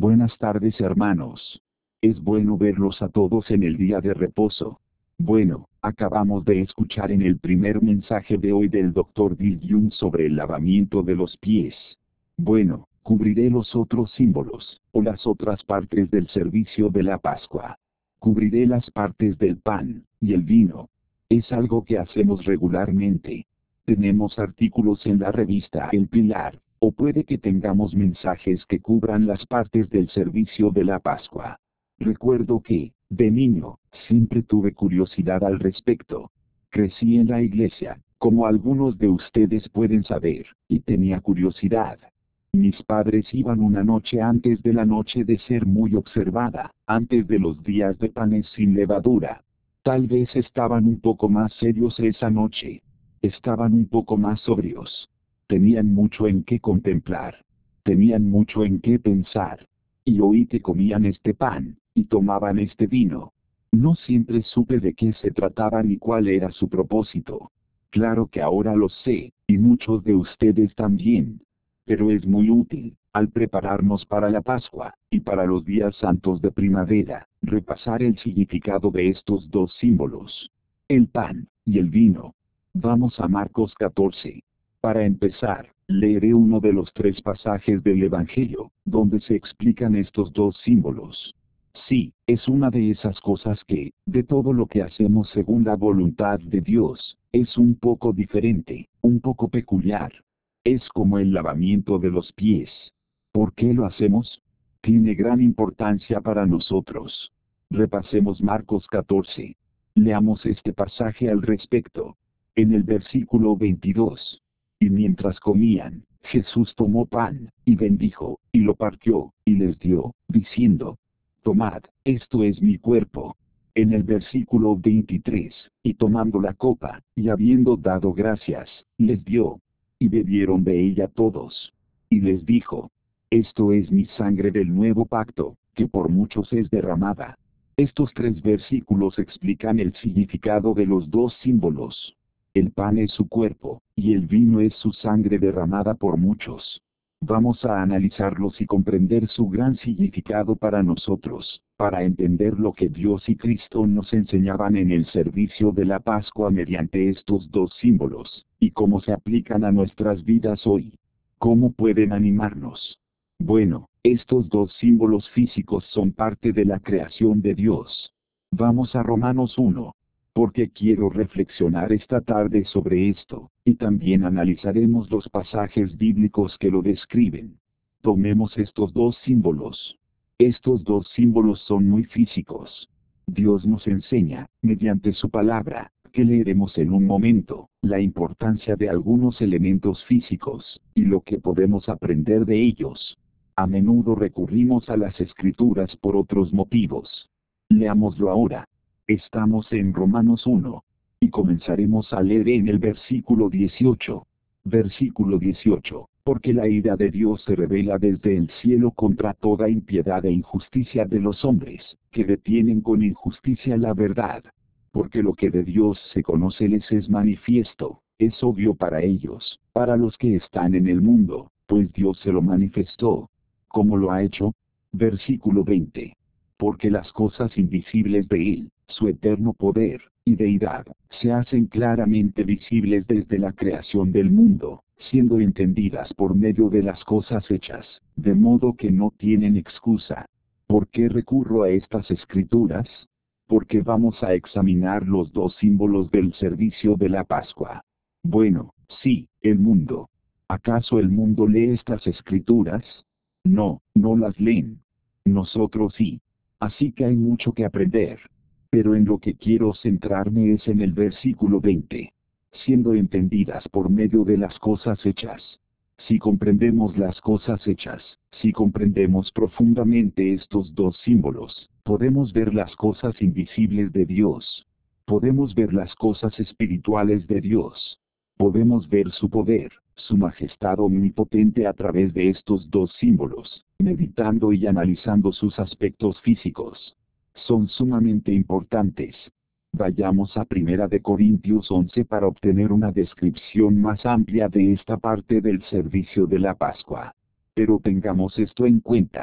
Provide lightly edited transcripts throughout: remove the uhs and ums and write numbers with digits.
Buenas tardes hermanos. Es bueno verlos a todos en el día de reposo. Bueno, acabamos de escuchar en el primer mensaje de hoy del Dr. Bill Jung sobre el lavamiento de los pies. Bueno, cubriré los otros símbolos, o las otras partes del servicio de la Pascua. Cubriré las partes del pan y el vino. Es algo que hacemos regularmente. Tenemos artículos en la revista El Pilar, o puede que tengamos mensajes que cubran las partes del servicio de la Pascua. Recuerdo que, de niño, siempre tuve curiosidad al respecto. Crecí en la iglesia, como algunos de ustedes pueden saber, y tenía curiosidad. Mis padres iban una noche antes de la noche de ser muy observada, antes de los días de panes sin levadura. Tal vez estaban un poco más serios esa noche. Estaban un poco más sobrios. Tenían mucho en qué contemplar. Tenían mucho en qué pensar. Y oí que comían este pan, y tomaban este vino. No siempre supe de qué se trataba ni cuál era su propósito. Claro que ahora lo sé, y muchos de ustedes también. Pero es muy útil, al prepararnos para la Pascua, y para los días santos de primavera, repasar el significado de estos dos símbolos. El pan, y el vino. Vamos a Marcos 14. Para empezar, leeré uno de los 3 pasajes del Evangelio, donde se explican estos dos símbolos. Sí, es una de esas cosas que, de todo lo que hacemos según la voluntad de Dios, es un poco diferente, un poco peculiar. Es como el lavamiento de los pies. ¿Por qué lo hacemos? Tiene gran importancia para nosotros. Repasemos Marcos 14. Leamos este pasaje al respecto. En el versículo 22. Y mientras comían, Jesús tomó pan, y bendijo, y lo partió, y les dio, diciendo: Tomad, esto es mi cuerpo. En el versículo 23, y tomando la copa, y habiendo dado gracias, les dio, y bebieron de ella todos. Y les dijo: Esto es mi sangre del nuevo pacto, que por muchos es derramada. Estos 3 versículos explican el significado de los dos símbolos. El pan es su cuerpo, y el vino es su sangre derramada por muchos. Vamos a analizarlos y comprender su gran significado para nosotros, para entender lo que Dios y Cristo nos enseñaban en el servicio de la Pascua mediante estos dos símbolos, y cómo se aplican a nuestras vidas hoy. ¿Cómo pueden animarnos? Bueno, estos dos símbolos físicos son parte de la creación de Dios. Vamos a Romanos 1. Porque quiero reflexionar esta tarde sobre esto, y también analizaremos los pasajes bíblicos que lo describen. Tomemos estos dos símbolos. Estos dos símbolos son muy físicos. Dios nos enseña, mediante su palabra, que leeremos en un momento, la importancia de algunos elementos físicos, y lo que podemos aprender de ellos. A menudo recurrimos a las Escrituras por otros motivos. Leámoslo ahora. Estamos en Romanos 1. Y comenzaremos a leer en el versículo 18. Versículo 18. Porque la ira de Dios se revela desde el cielo contra toda impiedad e injusticia de los hombres, que detienen con injusticia la verdad. Porque lo que de Dios se conoce les es manifiesto, es obvio para ellos, para los que están en el mundo, pues Dios se lo manifestó. ¿Cómo lo ha hecho? Versículo 20. Porque las cosas invisibles de Él, su eterno poder y deidad, se hacen claramente visibles desde la creación del mundo, siendo entendidas por medio de las cosas hechas, de modo que no tienen excusa. ¿Por qué recurro a estas escrituras? Porque vamos a examinar los dos símbolos del servicio de la Pascua. Bueno, sí, el mundo. ¿Acaso el mundo lee estas escrituras? No, no las leen. Nosotros sí. Así que hay mucho que aprender. Pero en lo que quiero centrarme es en el versículo 20. Siendo entendidas por medio de las cosas hechas. Si comprendemos las cosas hechas, si comprendemos profundamente estos dos símbolos, podemos ver las cosas invisibles de Dios. Podemos ver las cosas espirituales de Dios. Podemos ver su poder, su majestad omnipotente a través de estos dos símbolos, meditando y analizando sus aspectos físicos. Son sumamente importantes. Vayamos a 1 de Corintios 11 para obtener una descripción más amplia de esta parte del servicio de la Pascua. Pero tengamos esto en cuenta.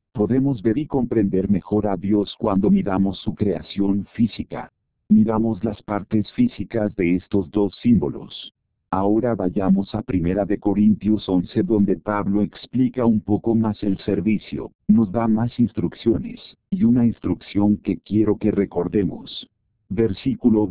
Podemos ver y comprender mejor a Dios cuando miramos su creación física. Miramos las partes físicas de estos dos símbolos. Ahora vayamos a 1 Corintios 11 donde Pablo explica un poco más el servicio, nos da más instrucciones, y una instrucción que quiero que recordemos. Versículo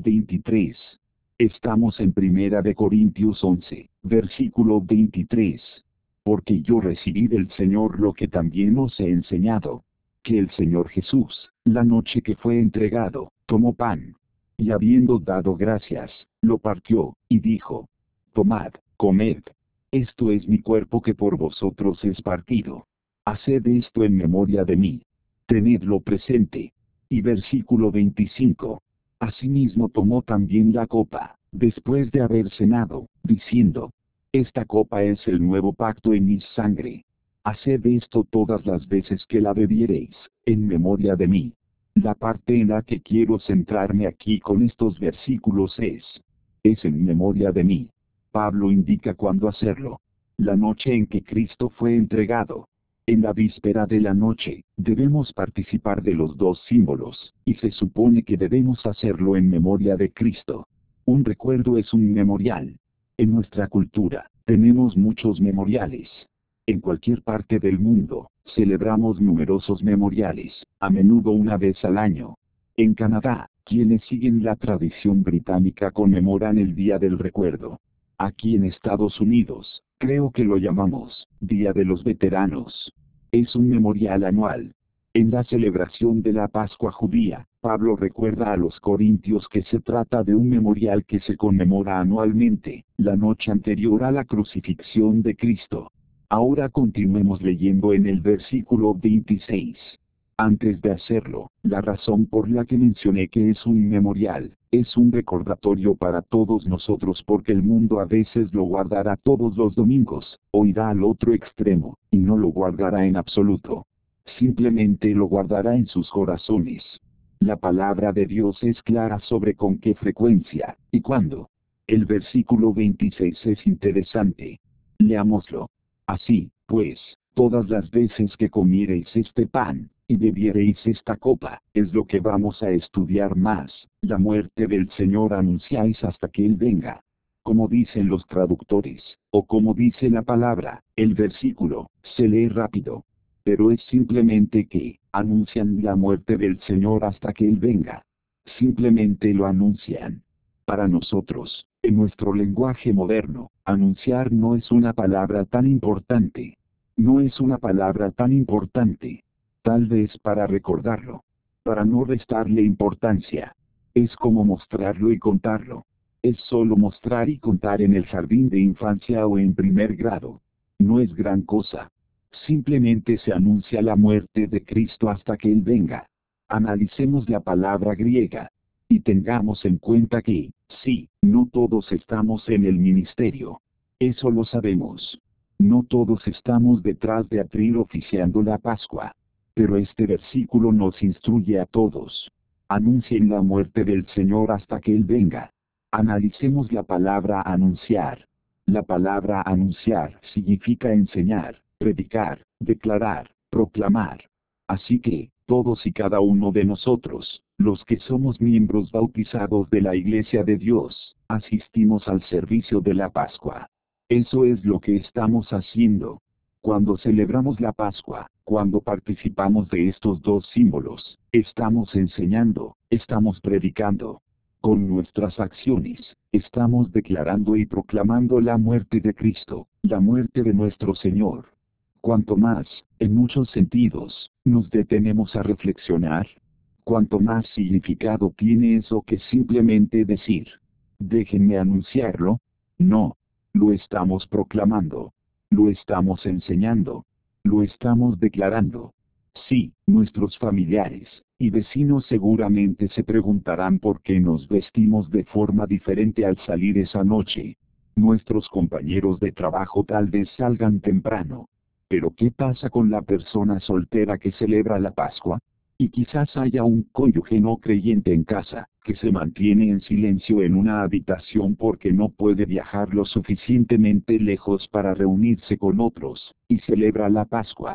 23. Estamos en 1 Corintios 11, versículo 23. Porque yo recibí del Señor lo que también os he enseñado. Que el Señor Jesús, la noche que fue entregado, tomó pan. Y habiendo dado gracias, lo partió, y dijo: Tomad, comed. Esto es mi cuerpo que por vosotros es partido. Haced esto en memoria de mí. Tenedlo presente. Y versículo 25. Asimismo tomó también la copa, después de haber cenado, diciendo: Esta copa es el nuevo pacto en mi sangre. Haced esto todas las veces que la bebiereis, en memoria de mí. La parte en la que quiero centrarme aquí con estos versículos es en memoria de mí. Pablo indica cuándo hacerlo. La noche en que Cristo fue entregado. En la víspera de la noche, debemos participar de los dos símbolos, y se supone que debemos hacerlo en memoria de Cristo. Un recuerdo es un memorial. En nuestra cultura, tenemos muchos memoriales. En cualquier parte del mundo, celebramos numerosos memoriales, a menudo una vez al año. En Canadá, quienes siguen la tradición británica conmemoran el Día del Recuerdo. Aquí en Estados Unidos, creo que lo llamamos Día de los Veteranos. Es un memorial anual. En la celebración de la Pascua judía, Pablo recuerda a los corintios que se trata de un memorial que se conmemora anualmente, la noche anterior a la crucifixión de Cristo. Ahora continuemos leyendo en el versículo 26. Antes de hacerlo, la razón por la que mencioné que es un memorial, es un recordatorio para todos nosotros porque el mundo a veces lo guardará todos los domingos, o irá al otro extremo, y no lo guardará en absoluto. Simplemente lo guardará en sus corazones. La palabra de Dios es clara sobre con qué frecuencia, y cuándo. El versículo 26 es interesante. Leámoslo. Así, pues, todas las veces que comiereis este pan, y bebiereis esta copa, es lo que vamos a estudiar más, la muerte del Señor anunciáis hasta que Él venga. Como dicen los traductores, o como dice la palabra, el versículo, se lee rápido. Pero es simplemente que, anuncian la muerte del Señor hasta que Él venga. Simplemente lo anuncian. Para nosotros, en nuestro lenguaje moderno, anunciar no es una palabra tan importante. No es una palabra tan importante. Tal vez para recordarlo. Para no restarle importancia. Es como mostrarlo y contarlo. Es solo mostrar y contar en el jardín de infancia o en primer grado. No es gran cosa. Simplemente se anuncia la muerte de Cristo hasta que Él venga. Analicemos la palabra griega. Y tengamos en cuenta que, sí, no todos estamos en el ministerio. Eso lo sabemos. No todos estamos detrás de atril oficiando la Pascua. Pero este versículo nos instruye a todos. Anuncien la muerte del Señor hasta que Él venga. Analicemos la palabra anunciar. La palabra anunciar significa enseñar, predicar, declarar, proclamar. Así que, todos y cada uno de nosotros, los que somos miembros bautizados de la Iglesia de Dios, asistimos al servicio de la Pascua. Eso es lo que estamos haciendo. Cuando celebramos la Pascua, cuando participamos de estos dos símbolos, estamos enseñando, estamos predicando. Con nuestras acciones, estamos declarando y proclamando la muerte de Cristo, la muerte de nuestro Señor. Cuanto más, en muchos sentidos, nos detenemos a reflexionar, cuanto más significado tiene eso que simplemente decir: déjenme anunciarlo. No. Lo estamos proclamando. Lo estamos enseñando. Lo estamos declarando. Sí, nuestros familiares y vecinos seguramente se preguntarán por qué nos vestimos de forma diferente al salir esa noche. Nuestros compañeros de trabajo tal vez salgan temprano. Pero ¿qué pasa con la persona soltera que celebra la Pascua? Y quizás haya un cónyuge no creyente en casa, que se mantiene en silencio en una habitación porque no puede viajar lo suficientemente lejos para reunirse con otros, y celebra la Pascua.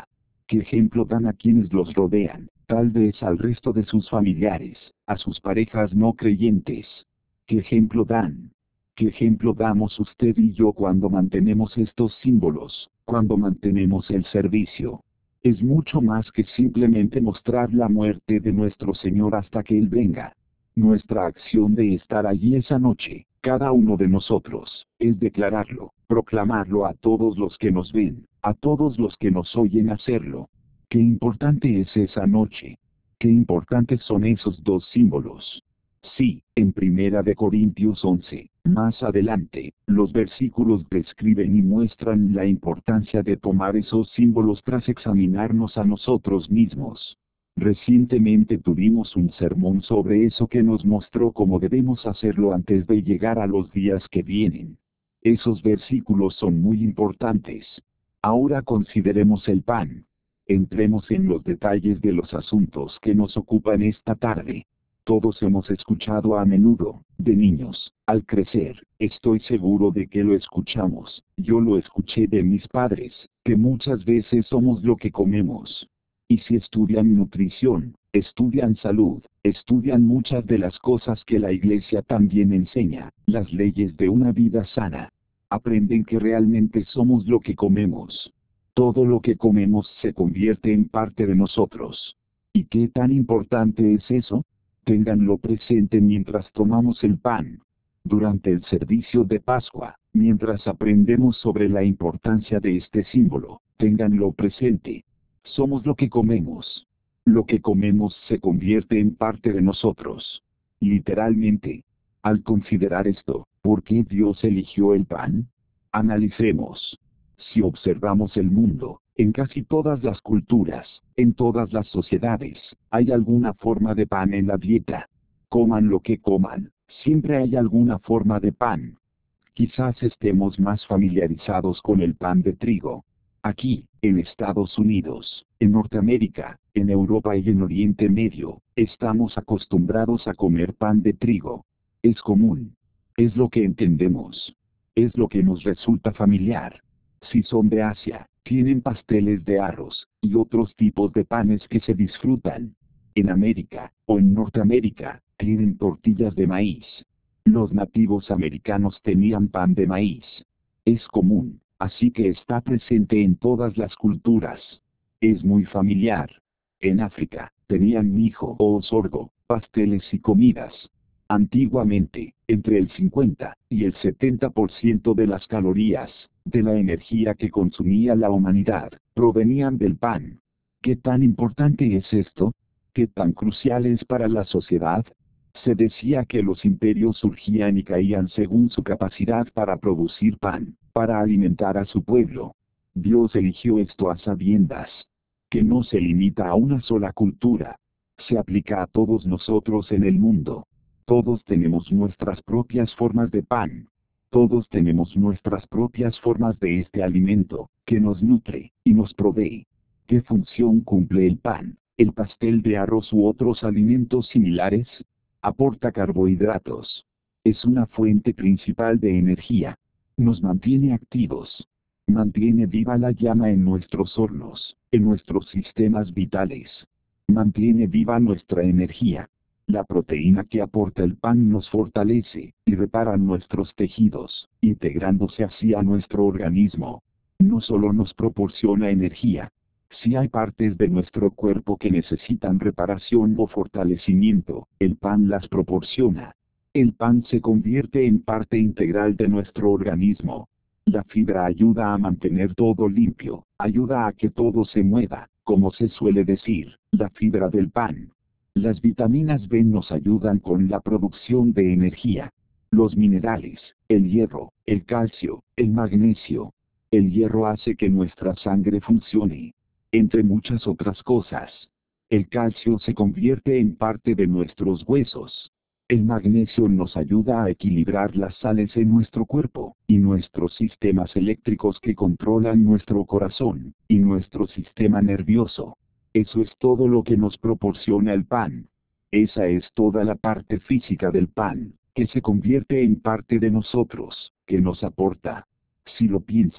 ¿Qué ejemplo dan a quienes los rodean? Tal vez al resto de sus familiares, a sus parejas no creyentes. ¿Qué ejemplo dan? ¿Qué ejemplo damos usted y yo cuando mantenemos estos símbolos, cuando mantenemos el servicio? Es mucho más que simplemente mostrar la muerte de nuestro Señor hasta que Él venga. Nuestra acción de estar allí esa noche, cada uno de nosotros, es declararlo, proclamarlo a todos los que nos ven, a todos los que nos oyen hacerlo. Qué importante es esa noche. Qué importantes son esos dos símbolos. Sí, en Primera de Corintios 11, más adelante, los versículos describen y muestran la importancia de tomar esos símbolos tras examinarnos a nosotros mismos. Recientemente tuvimos un sermón sobre eso que nos mostró cómo debemos hacerlo antes de llegar a los días que vienen. Esos versículos son muy importantes. Ahora consideremos el pan. Entremos en los detalles de los asuntos que nos ocupan esta tarde. Todos hemos escuchado a menudo, de niños, al crecer, estoy seguro de que lo escuchamos, yo lo escuché de mis padres, que muchas veces somos lo que comemos. Y si estudian nutrición, estudian salud, estudian muchas de las cosas que la iglesia también enseña, las leyes de una vida sana. Aprenden que realmente somos lo que comemos. Todo lo que comemos se convierte en parte de nosotros. ¿Y qué tan importante es eso? Ténganlo presente mientras tomamos el pan. Durante el servicio de Pascua, mientras aprendemos sobre la importancia de este símbolo, ténganlo presente. Somos lo que comemos. Lo que comemos se convierte en parte de nosotros. Literalmente. Al considerar esto, ¿por qué Dios eligió el pan? Analicemos. Si observamos el mundo, en casi todas las culturas, en todas las sociedades, hay alguna forma de pan en la dieta. Coman lo que coman, siempre hay alguna forma de pan. Quizás estemos más familiarizados con el pan de trigo. Aquí, en Estados Unidos, en Norteamérica, en Europa y en Oriente Medio, estamos acostumbrados a comer pan de trigo. Es común. Es lo que entendemos. Es lo que nos resulta familiar. Si son de Asia, tienen pasteles de arroz, y otros tipos de panes que se disfrutan. En América, o en Norteamérica, tienen tortillas de maíz. Los nativos americanos tenían pan de maíz. Es común, así que está presente en todas las culturas. Es muy familiar. En África, tenían mijo o sorgo, pasteles y comidas. Antiguamente, entre el 50 y el 70% de las calorías, de la energía que consumía la humanidad, provenían del pan. ¿Qué tan importante es esto? ¿Qué tan crucial es para la sociedad? Se decía que los imperios surgían y caían según su capacidad para producir pan, para alimentar a su pueblo. Dios eligió esto a sabiendas. Que no se limita a una sola cultura. Se aplica a todos nosotros en el mundo. Todos tenemos nuestras propias formas de pan. Todos tenemos nuestras propias formas de este alimento, que nos nutre, y nos provee. ¿Qué función cumple el pan, el pastel de arroz u otros alimentos similares? Aporta carbohidratos. Es una fuente principal de energía. Nos mantiene activos. Mantiene viva la llama en nuestros hornos, en nuestros sistemas vitales. Mantiene viva nuestra energía. La proteína que aporta el pan nos fortalece y repara nuestros tejidos, integrándose así a nuestro organismo. No solo nos proporciona energía. Si hay partes de nuestro cuerpo que necesitan reparación o fortalecimiento, el pan las proporciona. El pan se convierte en parte integral de nuestro organismo. La fibra ayuda a mantener todo limpio, ayuda a que todo se mueva, como se suele decir, la fibra del pan. Las vitaminas B nos ayudan con la producción de energía. Los minerales, el hierro, el calcio, el magnesio. El hierro hace que nuestra sangre funcione. Entre muchas otras cosas. El calcio se convierte en parte de nuestros huesos. El magnesio nos ayuda a equilibrar las sales en nuestro cuerpo, y nuestros sistemas eléctricos que controlan nuestro corazón, y nuestro sistema nervioso. Eso es todo lo que nos proporciona el pan. Esa es toda la parte física del pan, que se convierte en parte de nosotros, que nos aporta. Si lo piensan,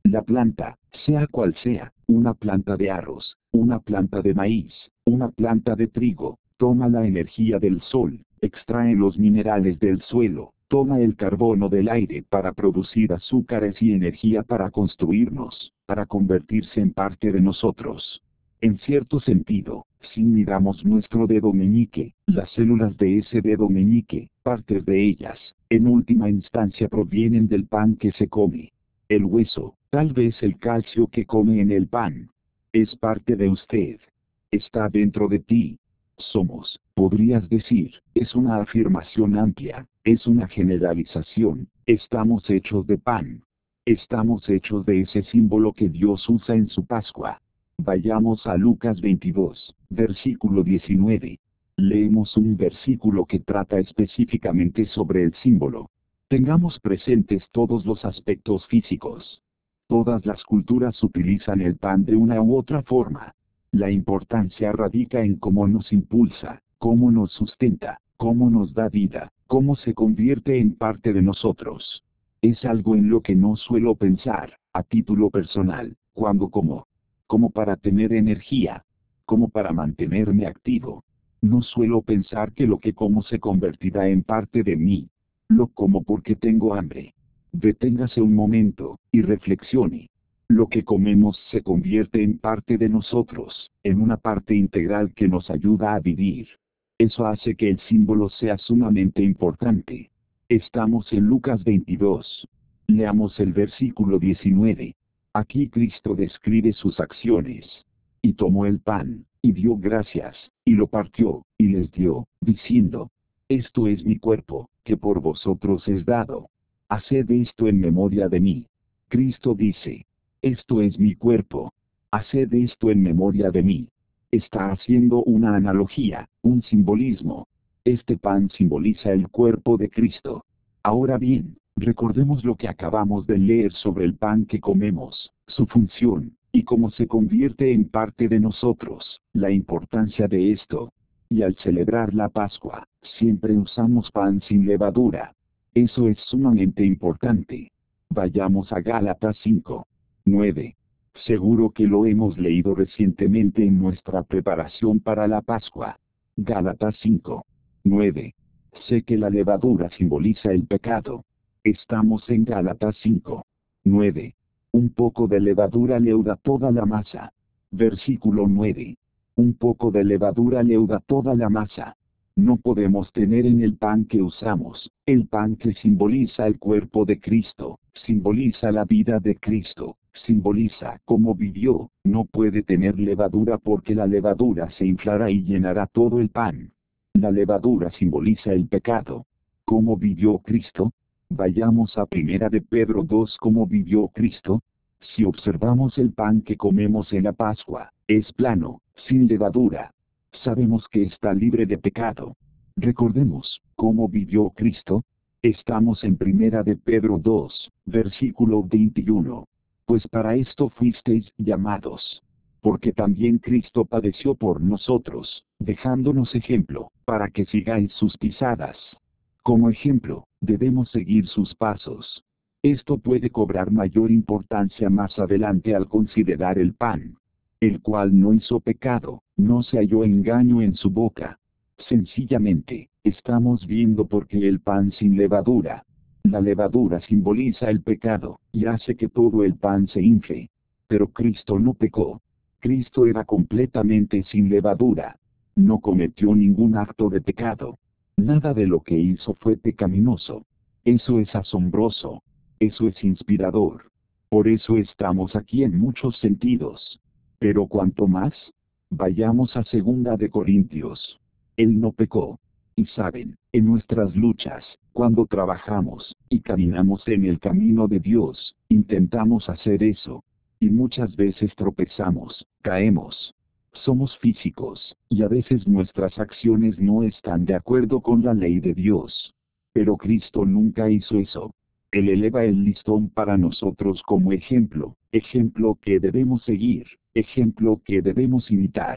La planta, sea cual sea, una planta de arroz, una planta de maíz, una planta de trigo, toma la energía del sol, extrae los minerales del suelo, toma el carbono del aire para producir azúcares y energía para construirnos, para convertirse en parte de nosotros. En cierto sentido, si miramos nuestro dedo meñique, las células de ese dedo meñique, partes de ellas, en última instancia provienen del pan que se come. El hueso, tal vez el calcio que come en el pan, es parte de usted. Está dentro de ti. Somos, podrías decir, es una afirmación amplia, es una generalización, estamos hechos de pan. Estamos hechos de ese símbolo que Dios usa en su Pascua. Vayamos a Lucas 22, versículo 19. Leemos un versículo que trata específicamente sobre el símbolo. Tengamos presentes todos los aspectos físicos. Todas las culturas utilizan el pan de una u otra forma. La importancia radica en cómo nos impulsa, cómo nos sustenta, cómo nos da vida, cómo se convierte en parte de nosotros. Es algo en lo que no suelo pensar, a título personal, cuando como para tener energía, como para mantenerme activo. No suelo pensar que lo que como se convertirá en parte de mí. Lo como porque tengo hambre. Deténgase un momento, y reflexione. Lo que comemos se convierte en parte de nosotros, en una parte integral que nos ayuda a vivir. Eso hace que el símbolo sea sumamente importante. Estamos en Lucas 22. Leamos el versículo 19. Aquí Cristo describe sus acciones. Y tomó el pan, y dio gracias, y lo partió, y les dio, diciendo: Esto es mi cuerpo, que por vosotros es dado. Haced esto en memoria de mí. Cristo dice: Esto es mi cuerpo. Haced esto en memoria de mí. Está haciendo una analogía, un simbolismo. Este pan simboliza el cuerpo de Cristo. Ahora bien, recordemos lo que acabamos de leer sobre el pan que comemos, su función, y cómo se convierte en parte de nosotros, la importancia de esto. Y al celebrar la Pascua, siempre usamos pan sin levadura. Eso es sumamente importante. Vayamos a Gálatas 5. 9. Seguro que lo hemos leído recientemente en nuestra preparación para la Pascua. Gálatas 5. 9. Sé que la levadura simboliza el pecado. Estamos en Gálatas 5. 9. Un poco de levadura leuda toda la masa. Versículo 9. Un poco de levadura leuda toda la masa. No podemos tener en el pan que usamos, el pan que simboliza el cuerpo de Cristo, simboliza la vida de Cristo, simboliza cómo vivió, no puede tener levadura porque la levadura se inflará y llenará todo el pan. La levadura simboliza el pecado. ¿Cómo vivió Cristo? Vayamos a 1 de Pedro 2. ¿Cómo vivió Cristo? Si observamos el pan que comemos en la Pascua, es plano, sin levadura. Sabemos que está libre de pecado. Recordemos, ¿cómo vivió Cristo? Estamos en 1 de Pedro 2, versículo 21. Pues para esto fuisteis llamados. Porque también Cristo padeció por nosotros, dejándonos ejemplo, para que sigáis sus pisadas. Como ejemplo, debemos seguir sus pasos. Esto puede cobrar mayor importancia más adelante al considerar el pan, el cual no hizo pecado, no se halló engaño en su boca. Sencillamente, estamos viendo por qué el pan sin levadura. La levadura simboliza el pecado, y hace que todo el pan se infle. Pero Cristo no pecó. Cristo era completamente sin levadura. No cometió ningún acto de pecado. Nada de lo que hizo fue pecaminoso. Eso es asombroso. Eso es inspirador. Por eso estamos aquí en muchos sentidos. Pero cuanto más, vayamos a 2 de Corintios. Él no pecó. Y saben, en nuestras luchas, cuando trabajamos, y caminamos en el camino de Dios, intentamos hacer eso. Y muchas veces tropezamos, caemos. Somos físicos, y a veces nuestras acciones no están de acuerdo con la ley de Dios. Pero Cristo nunca hizo eso. Él eleva el listón para nosotros como ejemplo, ejemplo que debemos seguir, ejemplo que debemos imitar.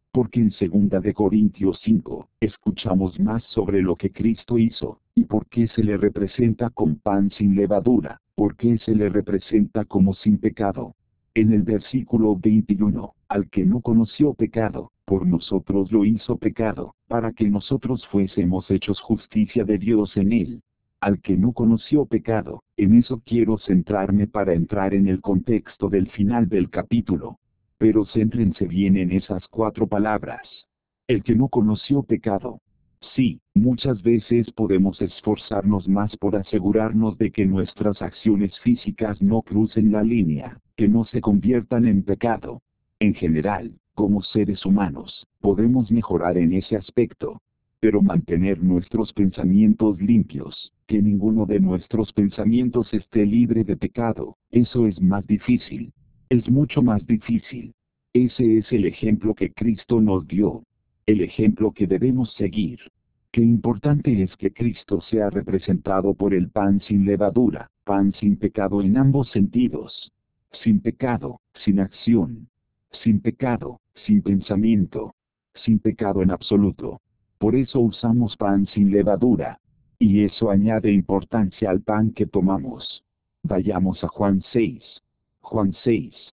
Porque en 2 Corintios 5, escuchamos más sobre lo que Cristo hizo, y por qué se le representa con pan sin levadura, por qué se le representa como sin pecado. En el versículo 21, al que no conoció pecado, por nosotros lo hizo pecado, para que nosotros fuésemos hechos justicia de Dios en él. Al que no conoció pecado, en eso quiero centrarme para entrar en el contexto del final del capítulo. Pero céntrense bien en esas 4 palabras. El que no conoció pecado. Sí, muchas veces podemos esforzarnos más por asegurarnos de que nuestras acciones físicas no crucen la línea, que no se conviertan en pecado. En general, como seres humanos, podemos mejorar en ese aspecto. Pero mantener nuestros pensamientos limpios, que ninguno de nuestros pensamientos esté libre de pecado, eso es más difícil. Es mucho más difícil. Ese es el ejemplo que Cristo nos dio. El ejemplo que debemos seguir. Qué importante es que Cristo sea representado por el pan sin levadura, pan sin pecado en ambos sentidos. Sin pecado, sin acción. Sin pecado, sin pensamiento. Sin pecado en absoluto. Por eso usamos pan sin levadura. Y eso añade importancia al pan que tomamos. Vayamos a Juan 6. Juan 6.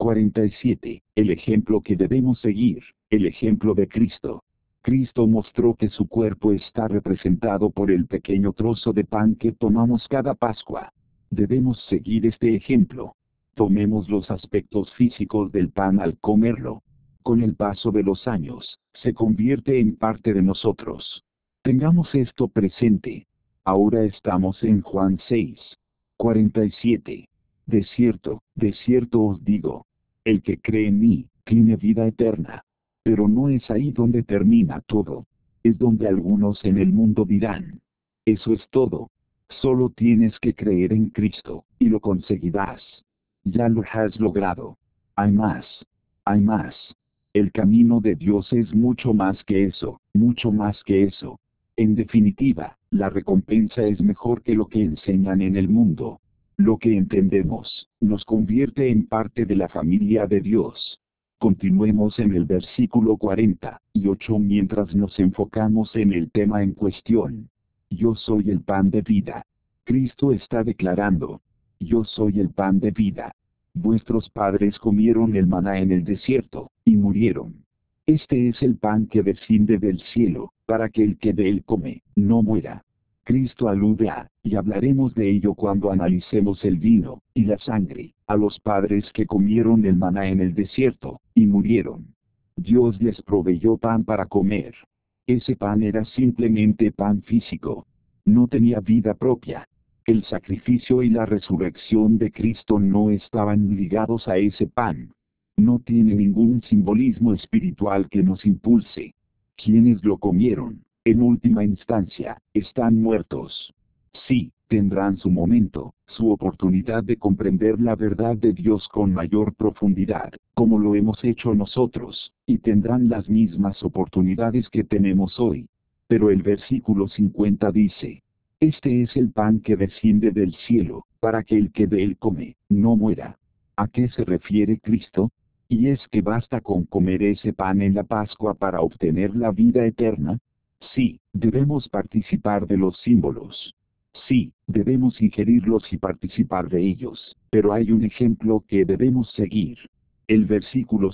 47. El ejemplo que debemos seguir, el ejemplo de Cristo. Cristo mostró que su cuerpo está representado por el pequeño trozo de pan que tomamos cada Pascua. Debemos seguir este ejemplo. Tomemos los aspectos físicos del pan al comerlo. Con el paso de los años, se convierte en parte de nosotros. Tengamos esto presente. Ahora estamos en Juan 6. 47. De cierto os digo. El que cree en mí, tiene vida eterna. Pero no es ahí donde termina todo. Es donde algunos en el mundo dirán. Eso es todo. Solo tienes que creer en Cristo, y lo conseguirás. Ya lo has logrado. Hay más. Hay más. El camino de Dios es mucho más que eso, mucho más que eso. En definitiva, la recompensa es mejor que lo que enseñan en el mundo. Lo que entendemos, nos convierte en parte de la familia de Dios. Continuemos en el versículo 48 mientras nos enfocamos en el tema en cuestión. Yo soy el pan de vida. Cristo está declarando. Yo soy el pan de vida. Vuestros padres comieron el maná en el desierto, y murieron. Este es el pan que desciende del cielo, para que el que de él come, no muera. Cristo alude a, y hablaremos de ello cuando analicemos el vino, y la sangre, a los padres que comieron el maná en el desierto, y murieron. Dios les proveyó pan para comer. Ese pan era simplemente pan físico. No tenía vida propia. El sacrificio y la resurrección de Cristo no estaban ligados a ese pan. No tiene ningún simbolismo espiritual que nos impulse. Quienes lo comieron, en última instancia, están muertos. Sí, tendrán su momento, su oportunidad de comprender la verdad de Dios con mayor profundidad, como lo hemos hecho nosotros, y tendrán las mismas oportunidades que tenemos hoy. Pero el versículo 50 dice, este es el pan que desciende del cielo, para que el que de él come, no muera. ¿A qué se refiere Cristo? ¿Y es que basta con comer ese pan en la Pascua para obtener la vida eterna? Sí, debemos participar de los símbolos. Sí, debemos ingerirlos y participar de ellos, pero hay un ejemplo que debemos seguir. El versículo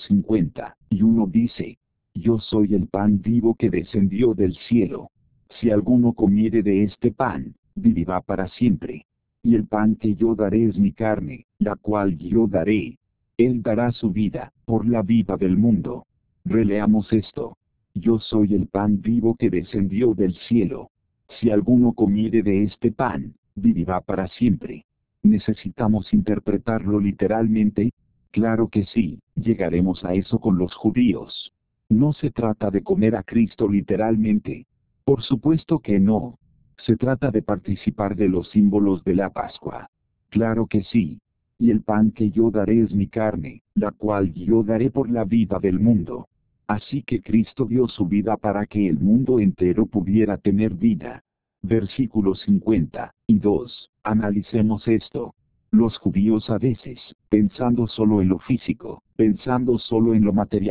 51 dice, Yo soy el pan vivo que descendió del cielo. Si alguno comiere de este pan, vivirá para siempre. Y el pan que yo daré es mi carne, la cual yo daré. Él dará su vida, por la vida del mundo. Releamos esto. Yo soy el pan vivo que descendió del cielo. Si alguno comiere de este pan, vivirá para siempre. ¿Necesitamos interpretarlo literalmente? Claro que sí, llegaremos a eso con los judíos. No se trata de comer a Cristo literalmente. Por supuesto que no. Se trata de participar de los símbolos de la Pascua. Claro que sí. Y el pan que yo daré es mi carne, la cual yo daré por la vida del mundo. Así que Cristo dio su vida para que el mundo entero pudiera tener vida. Versículo 52. Analicemos esto. Los judíos a veces, pensando solo en lo físico, pensando solo en lo material,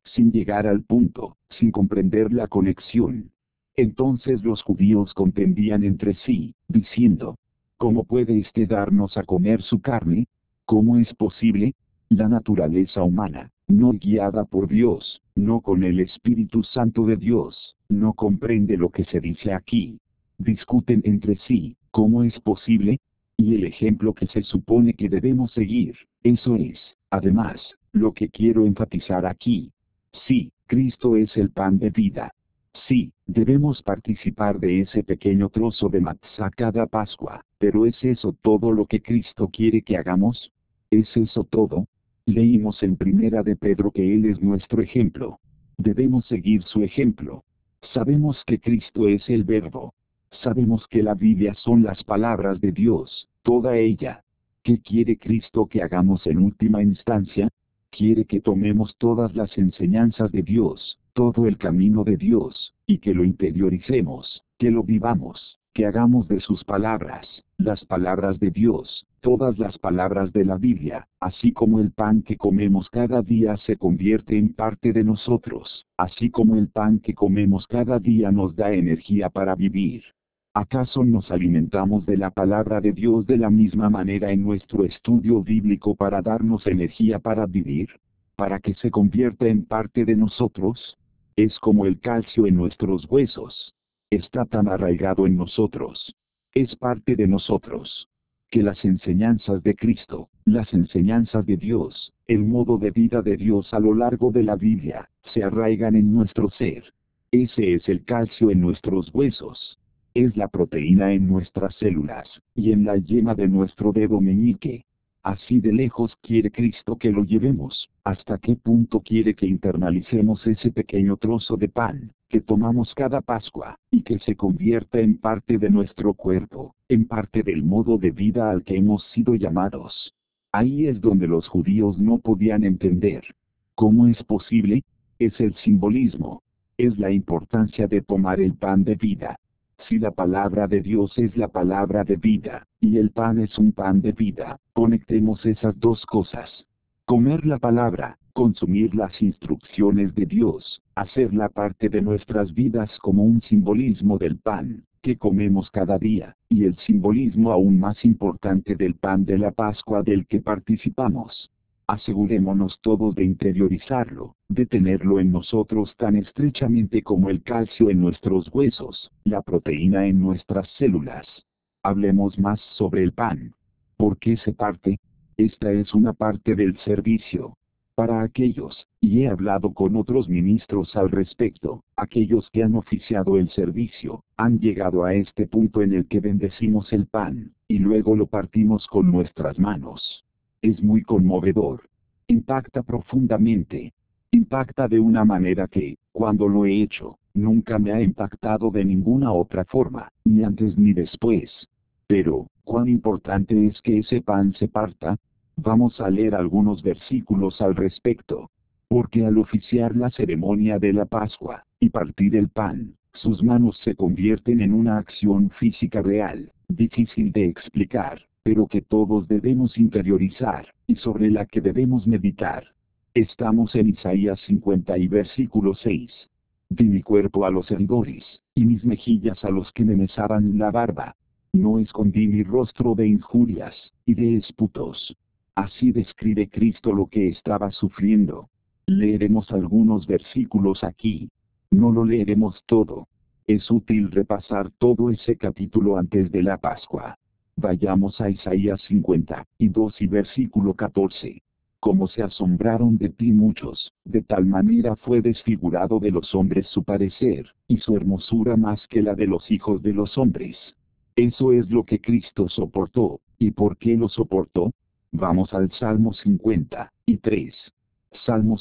sin llegar al punto, sin comprender la conexión. Entonces los judíos contendían entre sí, diciendo: ¿cómo puede éste darnos a comer su carne? ¿Cómo es posible? La naturaleza humana, no guiada por Dios, no con el Espíritu Santo de Dios, no comprende lo que se dice aquí. Discuten entre sí, ¿cómo es posible? Y el ejemplo que se supone que debemos seguir, eso es, además, lo que quiero enfatizar aquí. Sí, Cristo es el pan de vida. Sí, debemos participar de ese pequeño trozo de matzá cada Pascua, pero ¿es eso todo lo que Cristo quiere que hagamos? ¿Es eso todo? Leímos en Primera de Pedro que Él es nuestro ejemplo. Debemos seguir su ejemplo. Sabemos que Cristo es el Verbo. Sabemos que la Biblia son las palabras de Dios, toda ella. ¿Qué quiere Cristo que hagamos en última instancia? Quiere que tomemos todas las enseñanzas de Dios, todo el camino de Dios, y que lo interioricemos, que lo vivamos, que hagamos de sus palabras, las palabras de Dios, todas las palabras de la Biblia, así como el pan que comemos cada día se convierte en parte de nosotros, así como el pan que comemos cada día nos da energía para vivir. ¿Acaso nos alimentamos de la palabra de Dios de la misma manera en nuestro estudio bíblico para darnos energía para vivir? ¿Para que se convierta en parte de nosotros? Es como el calcio en nuestros huesos. Está tan arraigado en nosotros. Es parte de nosotros. Que las enseñanzas de Cristo, las enseñanzas de Dios, el modo de vida de Dios a lo largo de la Biblia, se arraigan en nuestro ser. Ese es el calcio en nuestros huesos. Es la proteína en nuestras células, y en la yema de nuestro dedo meñique. Así de lejos quiere Cristo que lo llevemos, hasta qué punto quiere que internalicemos ese pequeño trozo de pan, que tomamos cada Pascua, y que se convierta en parte de nuestro cuerpo, en parte del modo de vida al que hemos sido llamados. Ahí es donde los judíos no podían entender. ¿Cómo es posible? Es el simbolismo. Es la importancia de tomar el pan de vida. Si la palabra de Dios es la palabra de vida, y el pan es un pan de vida, conectemos esas dos cosas. Comer la palabra, consumir las instrucciones de Dios, hacerla parte de nuestras vidas como un simbolismo del pan, que comemos cada día, y el simbolismo aún más importante del pan de la Pascua del que participamos. Asegurémonos todos de interiorizarlo, de tenerlo en nosotros tan estrechamente como el calcio en nuestros huesos, la proteína en nuestras células. Hablemos más sobre el pan. ¿Por qué se parte? Esta es una parte del servicio. Para aquellos, y he hablado con otros ministros al respecto, aquellos que han oficiado el servicio, han llegado a este punto en el que bendecimos el pan, y luego lo partimos con nuestras manos. Es muy conmovedor. Impacta profundamente. Impacta de una manera que, cuando lo he hecho, nunca me ha impactado de ninguna otra forma, ni antes ni después. Pero, ¿cuán importante es que ese pan se parta? Vamos a leer algunos versículos al respecto. Porque al oficiar la ceremonia de la Pascua, y partir el pan, sus manos se convierten en una acción física real, difícil de explicar, pero que todos debemos interiorizar, y sobre la que debemos meditar. Estamos en Isaías 50 y versículo 6. Di mi cuerpo a los heridores, y mis mejillas a los que me mesaban la barba. No escondí mi rostro de injurias, y de esputos. Así describe Cristo lo que estaba sufriendo. Leeremos algunos versículos aquí. No lo leeremos todo. Es útil repasar todo ese capítulo antes de la Pascua. Vayamos a Isaías 52 y versículo 14. Como se asombraron de ti muchos, de tal manera fue desfigurado de los hombres su parecer, y su hermosura más que la de los hijos de los hombres. Eso es lo que Cristo soportó. ¿Y por qué lo soportó? Vamos al Salmo 53. Salmo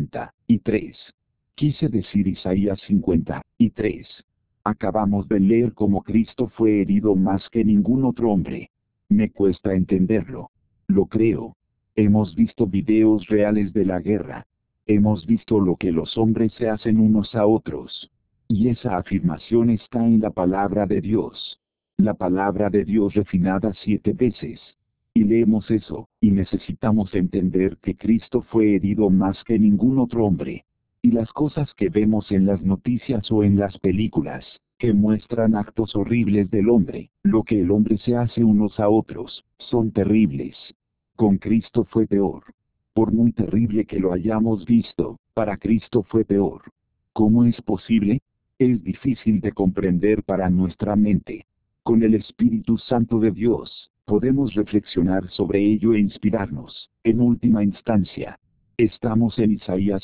53. Quise decir Isaías 53. Acabamos de leer cómo Cristo fue herido más que ningún otro hombre. Me cuesta entenderlo. Lo creo. Hemos visto videos reales de la guerra. Hemos visto lo que los hombres se hacen unos a otros. Y esa afirmación está en la palabra de Dios. La palabra de Dios refinada 7 veces. Y leemos eso, y necesitamos entender que Cristo fue herido más que ningún otro hombre. Y las cosas que vemos en las noticias o en las películas, que muestran actos horribles del hombre, lo que el hombre se hace unos a otros, son terribles. Con Cristo fue peor. Por muy terrible que lo hayamos visto, para Cristo fue peor. ¿Cómo es posible? Es difícil de comprender para nuestra mente. Con el Espíritu Santo de Dios, podemos reflexionar sobre ello e inspirarnos, en última instancia. Estamos en Isaías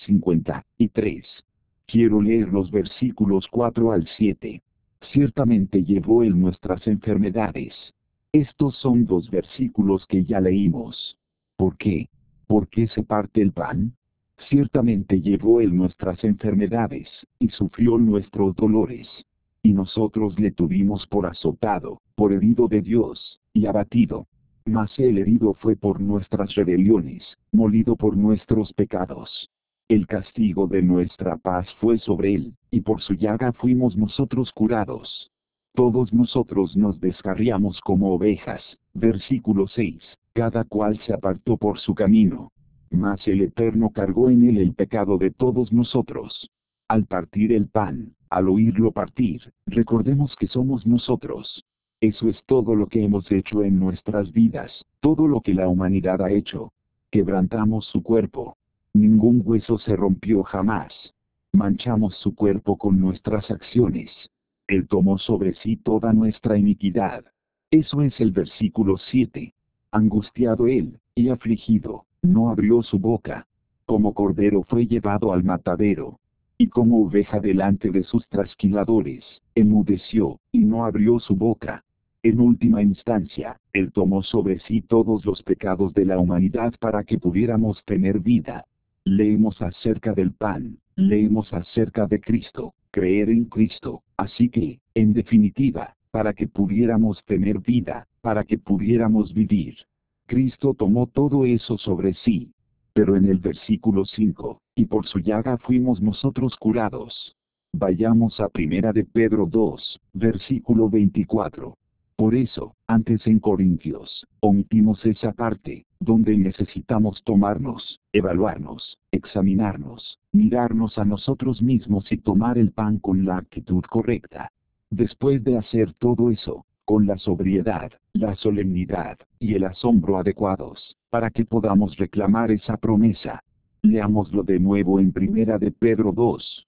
53. Quiero leer los versículos 4 al 7. Ciertamente llevó Él nuestras enfermedades. Estos son dos versículos que ya leímos. ¿Por qué? ¿Por qué se parte el pan? Ciertamente llevó Él nuestras enfermedades, y sufrió nuestros dolores. Y nosotros le tuvimos por azotado, por herido de Dios, y abatido. Mas el herido fue por nuestras rebeliones, molido por nuestros pecados. El castigo de nuestra paz fue sobre él, y por su llaga fuimos nosotros curados. Todos nosotros nos descarriamos como ovejas. Versículo 6. Cada cual se apartó por su camino. Mas el Eterno cargó en él el pecado de todos nosotros. Al partir el pan, al oírlo partir, recordemos que somos nosotros. Eso es todo lo que hemos hecho en nuestras vidas, todo lo que la humanidad ha hecho. Quebrantamos su cuerpo. Ningún hueso se rompió jamás. Manchamos su cuerpo con nuestras acciones. Él tomó sobre sí toda nuestra iniquidad. Eso es el versículo 7. Angustiado él, y afligido, no abrió su boca. Como cordero fue llevado al matadero. Y como oveja delante de sus trasquiladores, enmudeció, y no abrió su boca. En última instancia, Él tomó sobre sí todos los pecados de la humanidad para que pudiéramos tener vida. Leemos acerca del pan, leemos acerca de Cristo, creer en Cristo, así que, en definitiva, para que pudiéramos tener vida, para que pudiéramos vivir. Cristo tomó todo eso sobre sí. Pero en el versículo 5, y por su llaga fuimos nosotros curados. Vayamos a 1 de Pedro 2, versículo 24. Por eso, antes en Corintios, omitimos esa parte, donde necesitamos tomarnos, evaluarnos, examinarnos, mirarnos a nosotros mismos y tomar el pan con la actitud correcta. Después de hacer todo eso, con la sobriedad, la solemnidad, y el asombro adecuados, para que podamos reclamar esa promesa. Leámoslo de nuevo en 1 de Pedro 2,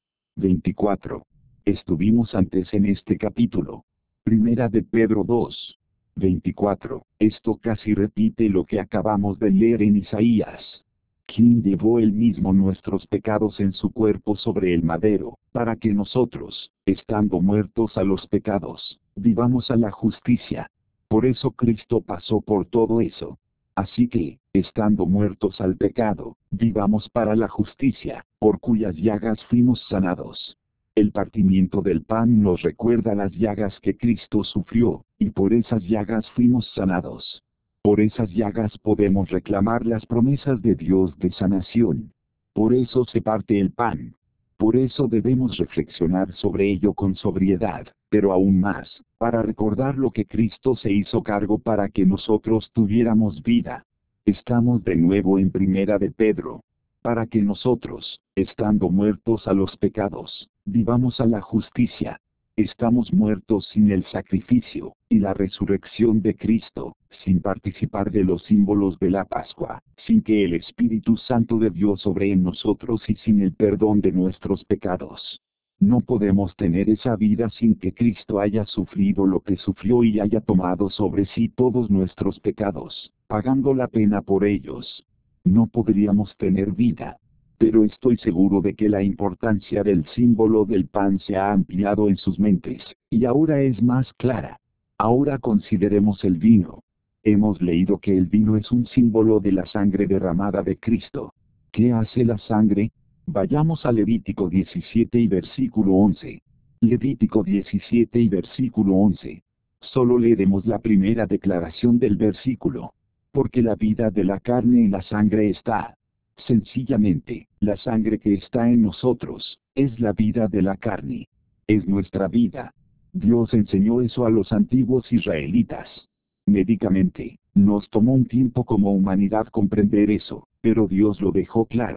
24. Estuvimos antes en este capítulo. 1 de Pedro 2, 24. Esto casi repite lo que acabamos de leer en Isaías. Quien llevó él mismo nuestros pecados en su cuerpo sobre el madero, para que nosotros, estando muertos a los pecados, vivamos a la justicia. Por eso Cristo pasó por todo eso. Así que, estando muertos al pecado, vivamos para la justicia, por cuyas llagas fuimos sanados. El partimiento del pan nos recuerda las llagas que Cristo sufrió, y por esas llagas fuimos sanados. Por esas llagas podemos reclamar las promesas de Dios de sanación. Por eso se parte el pan. Por eso debemos reflexionar sobre ello con sobriedad, pero aún más, para recordar lo que Cristo se hizo cargo para que nosotros tuviéramos vida. Estamos de nuevo en 1 de Pedro. Para que nosotros, estando muertos a los pecados, vivamos a la justicia. Estamos muertos sin el sacrificio, y la resurrección de Cristo, sin participar de los símbolos de la Pascua, sin que el Espíritu Santo de Dios sobre en nosotros y sin el perdón de nuestros pecados. No podemos tener esa vida sin que Cristo haya sufrido lo que sufrió y haya tomado sobre sí todos nuestros pecados, pagando la pena por ellos. No podríamos tener vida. Pero estoy seguro de que la importancia del símbolo del pan se ha ampliado en sus mentes, y ahora es más clara. Ahora consideremos el vino. Hemos leído que el vino es un símbolo de la sangre derramada de Cristo. ¿Qué hace la sangre? Vayamos a Levítico 17 y versículo 11. Levítico 17 y versículo 11. Solo leeremos la primera declaración del versículo. Porque la vida de la carne en la sangre está. Sencillamente, la sangre que está en nosotros, es la vida de la carne. Es nuestra vida. Dios enseñó eso a los antiguos israelitas. Médicamente, nos tomó un tiempo como humanidad comprender eso, pero Dios lo dejó claro.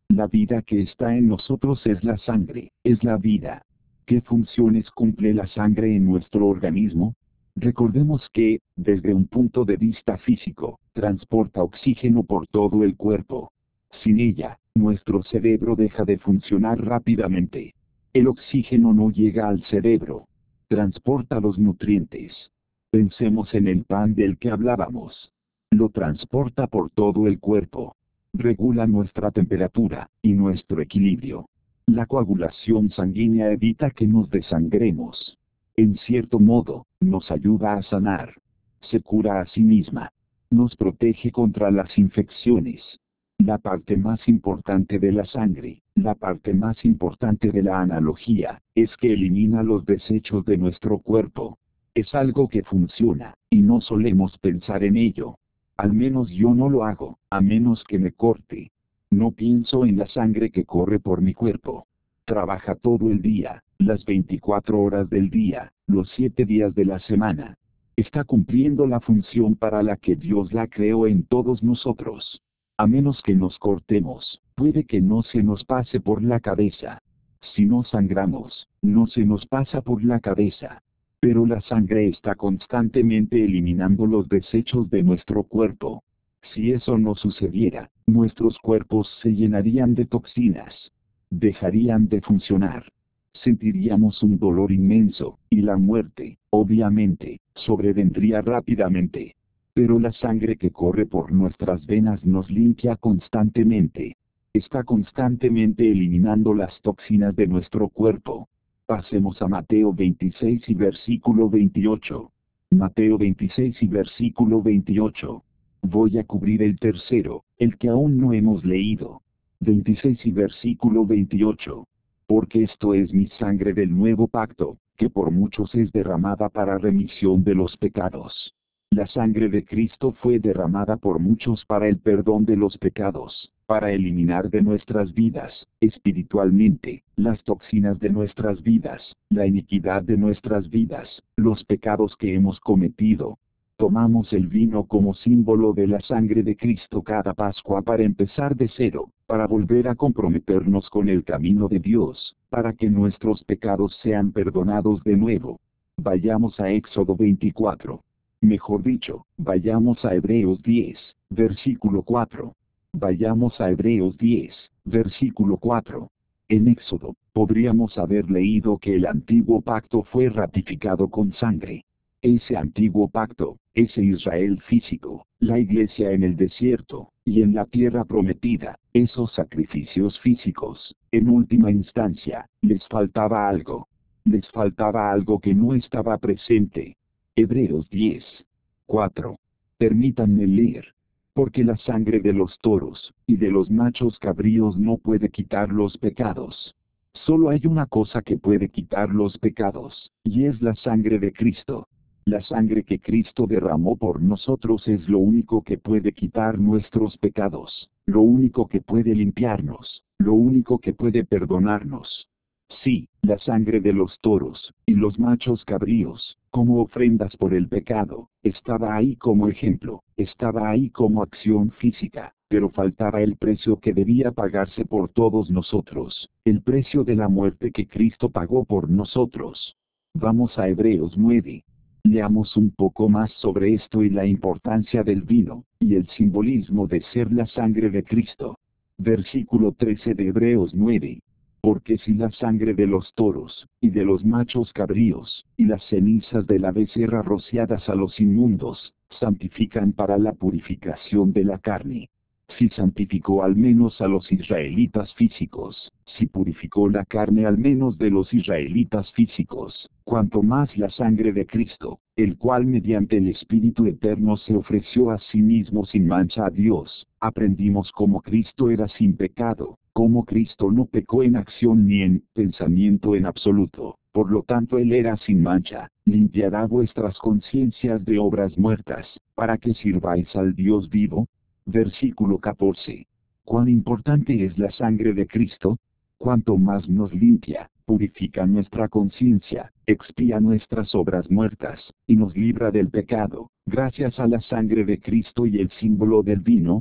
La vida que está en nosotros es la sangre, es la vida. ¿Qué funciones cumple la sangre en nuestro organismo? Recordemos que, desde un punto de vista físico, transporta oxígeno por todo el cuerpo. Sin ella, nuestro cerebro deja de funcionar rápidamente. El oxígeno no llega al cerebro. Transporta los nutrientes. Pensemos en el pan del que hablábamos. Lo transporta por todo el cuerpo. Regula nuestra temperatura y nuestro equilibrio. La coagulación sanguínea evita que nos desangremos. En cierto modo, nos ayuda a sanar. Se cura a sí misma. Nos protege contra las infecciones. La parte más importante de la sangre, la parte más importante de la analogía, es que elimina los desechos de nuestro cuerpo. Es algo que funciona, y no solemos pensar en ello. Al menos yo no lo hago, a menos que me corte. No pienso en la sangre que corre por mi cuerpo. Trabaja todo el día, las 24 horas del día, los 7 días de la semana. Está cumpliendo la función para la que Dios la creó en todos nosotros. A menos que nos cortemos, puede que no se nos pase por la cabeza. Si no sangramos, no se nos pasa por la cabeza. Pero la sangre está constantemente eliminando los desechos de nuestro cuerpo. Si eso no sucediera, nuestros cuerpos se llenarían de toxinas. Dejarían de funcionar. Sentiríamos un dolor inmenso, y la muerte, obviamente, sobrevendría rápidamente. Pero la sangre que corre por nuestras venas nos limpia constantemente. Está constantemente eliminando las toxinas de nuestro cuerpo. Pasemos a Mateo 26 y versículo 28. Mateo 26 y versículo 28. Voy a cubrir el tercero, el que aún no hemos leído. 26 y versículo 28. Porque esto es mi sangre del nuevo pacto, que por muchos es derramada para remisión de los pecados. La sangre de Cristo fue derramada por muchos para el perdón de los pecados, para eliminar de nuestras vidas, espiritualmente, las toxinas de nuestras vidas, la iniquidad de nuestras vidas, los pecados que hemos cometido. Tomamos el vino como símbolo de la sangre de Cristo cada Pascua para empezar de cero, para volver a comprometernos con el camino de Dios, para que nuestros pecados sean perdonados de nuevo. Vayamos a Éxodo 24. Mejor dicho, vayamos a Hebreos 10, versículo 4. Vayamos a Hebreos 10, versículo 4. En Éxodo, podríamos haber leído que el antiguo pacto fue ratificado con sangre. Ese antiguo pacto, ese Israel físico, la iglesia en el desierto, y en la tierra prometida, esos sacrificios físicos, en última instancia, les faltaba algo. Les faltaba algo que no estaba presente. Hebreos 10. 4. Permítanme leer. Porque la sangre de los toros, y de los machos cabríos no puede quitar los pecados. Solo hay una cosa que puede quitar los pecados, y es la sangre de Cristo. La sangre que Cristo derramó por nosotros es lo único que puede quitar nuestros pecados, lo único que puede limpiarnos, lo único que puede perdonarnos. Sí, la sangre de los toros, y los machos cabríos, como ofrendas por el pecado, estaba ahí como ejemplo, estaba ahí como acción física, pero faltaba el precio que debía pagarse por todos nosotros, el precio de la muerte que Cristo pagó por nosotros. Vamos a Hebreos 9. Leamos un poco más sobre esto y la importancia del vino, y el simbolismo de ser la sangre de Cristo. Versículo 13 de Hebreos 9. Porque si la sangre de los toros, y de los machos cabríos, y las cenizas de la becerra rociadas a los inmundos, santifican para la purificación de la carne. Si santificó al menos a los israelitas físicos, si purificó la carne al menos de los israelitas físicos, cuanto más la sangre de Cristo, el cual mediante el Espíritu Eterno se ofreció a sí mismo sin mancha a Dios, aprendimos cómo Cristo era sin pecado, cómo Cristo no pecó en acción ni en pensamiento en absoluto, por lo tanto Él era sin mancha, limpiará vuestras conciencias de obras muertas, para que sirváis al Dios vivo. Versículo 14. ¿Cuán importante es la sangre de Cristo? Cuanto más nos limpia, purifica nuestra conciencia, expía nuestras obras muertas, y nos libra del pecado, gracias a la sangre de Cristo y el símbolo del vino.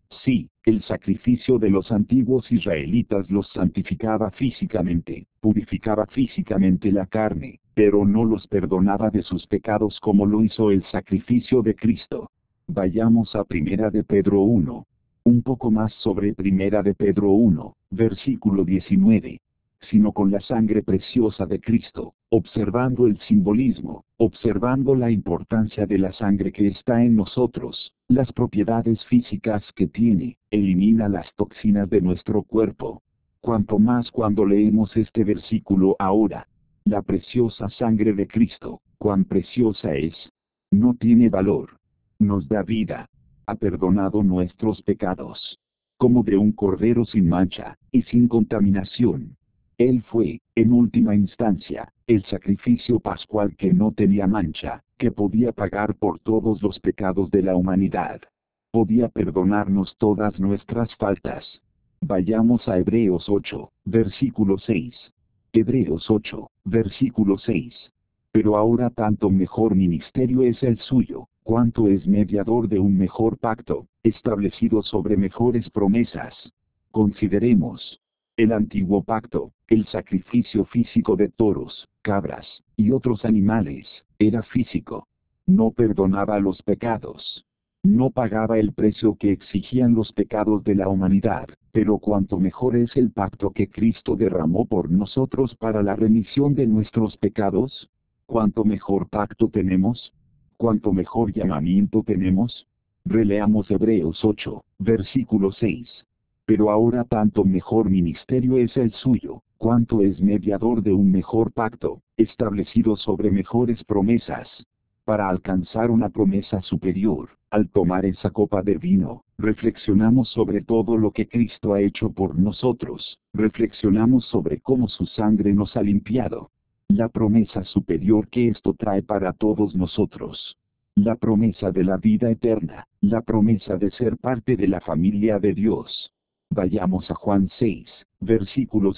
Sí, el sacrificio de los antiguos israelitas los santificaba físicamente, purificaba físicamente la carne, pero no los perdonaba de sus pecados como lo hizo el sacrificio de Cristo. Vayamos a Primera de Pedro 1. Un poco más sobre Primera de Pedro 1, versículo 19. Sino con la sangre preciosa de Cristo, observando el simbolismo, observando la importancia de la sangre que está en nosotros, las propiedades físicas que tiene, elimina las toxinas de nuestro cuerpo. Cuanto más cuando leemos este versículo ahora. La preciosa sangre de Cristo, cuán preciosa es. No tiene valor. Nos da vida. Ha perdonado nuestros pecados. Como de un cordero sin mancha, y sin contaminación. Él fue, en última instancia, el sacrificio pascual que no tenía mancha, que podía pagar por todos los pecados de la humanidad. Podía perdonarnos todas nuestras faltas. Vayamos a Hebreos 8, versículo 6. Hebreos 8, versículo 6. Pero ahora tanto mejor ministerio es el suyo, cuanto es mediador de un mejor pacto, establecido sobre mejores promesas. Consideremos. El antiguo pacto, el sacrificio físico de toros, cabras, y otros animales, era físico. No perdonaba los pecados. No pagaba el precio que exigían los pecados de la humanidad, pero cuanto mejor es el pacto que Cristo derramó por nosotros para la remisión de nuestros pecados. Cuanto mejor pacto tenemos. Cuanto mejor llamamiento tenemos. Releamos Hebreos 8, versículo 6. Pero ahora tanto mejor ministerio es el suyo, cuanto es mediador de un mejor pacto, establecido sobre mejores promesas. Para alcanzar una promesa superior, al tomar esa copa de vino, reflexionamos sobre todo lo que Cristo ha hecho por nosotros, reflexionamos sobre cómo su sangre nos ha limpiado. La promesa superior que esto trae para todos nosotros. La promesa de la vida eterna, la promesa de ser parte de la familia de Dios. Vayamos a Juan 6, versículo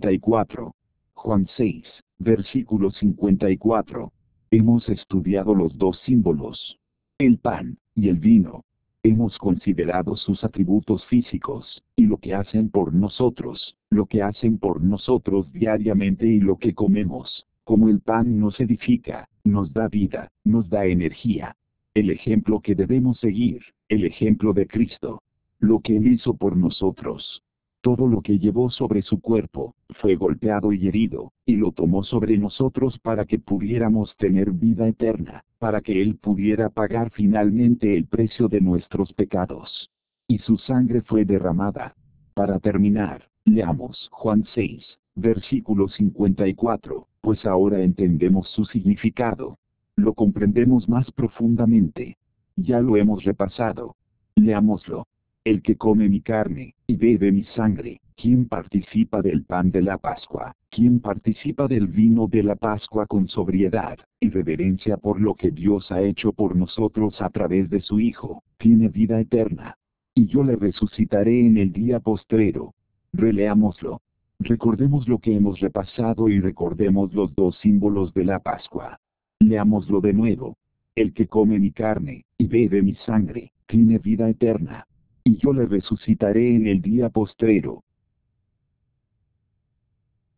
54. Juan 6, versículo 54. Hemos estudiado los dos símbolos, el pan y el vino. Hemos considerado sus atributos físicos, y lo que hacen por nosotros, lo que hacen por nosotros diariamente y lo que comemos, como el pan nos edifica, nos da vida, nos da energía. El ejemplo que debemos seguir, el ejemplo de Cristo. Lo que Él hizo por nosotros. Todo lo que llevó sobre su cuerpo, fue golpeado y herido, y lo tomó sobre nosotros para que pudiéramos tener vida eterna, para que Él pudiera pagar finalmente el precio de nuestros pecados. Y su sangre fue derramada. Para terminar, leamos Juan 6, versículo 54, pues ahora entendemos su significado. Lo comprendemos más profundamente. Ya lo hemos repasado. Leámoslo. El que come mi carne, y bebe mi sangre, quien participa del pan de la Pascua, quien participa del vino de la Pascua con sobriedad, y reverencia por lo que Dios ha hecho por nosotros a través de su Hijo, tiene vida eterna. Y yo le resucitaré en el día postrero. Releámoslo. Recordemos lo que hemos repasado y recordemos los dos símbolos de la Pascua. Leámoslo de nuevo. El que come mi carne, y bebe mi sangre, tiene vida eterna. Y yo le resucitaré en el día postrero.